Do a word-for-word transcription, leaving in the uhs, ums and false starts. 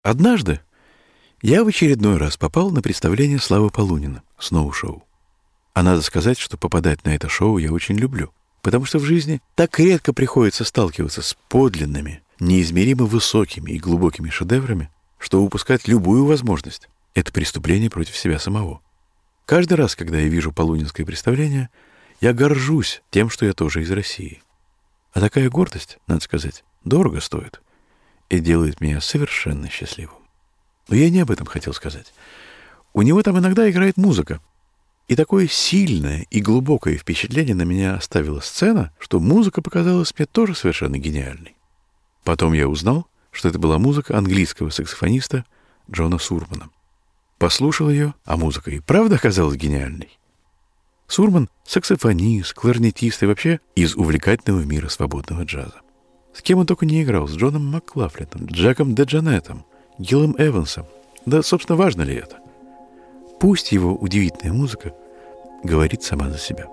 Однажды я в очередной раз попал на представление Славы Полунина «Сноу-шоу». А надо сказать, что попадать на это шоу я очень люблю, потому что в жизни так редко приходится сталкиваться с подлинными, неизмеримо высокими и глубокими шедеврами, что упускать любую возможность — это преступление против себя самого. Каждый раз, когда я вижу полунинское представление, я горжусь тем, что я тоже из России. А такая гордость, надо сказать, дорого стоит и делает меня совершенно счастливым. Но я не об этом хотел сказать. У него там иногда играет музыка. И такое сильное и глубокое впечатление на меня оставила сцена, что музыка показалась мне тоже совершенно гениальной. Потом я узнал, что это была музыка английского саксофониста Джона Сурмана. Послушал ее, а музыка и правда оказалась гениальной. Сурман — саксофонист, кларнетист и вообще из увлекательного мира свободного джаза. С кем он только не играл: с Джоном Маклафлином, Джеком Деджанетом, Гиллом Эвансом. Да, собственно, важно ли это? Пусть его удивительная музыка говорит сама за себя.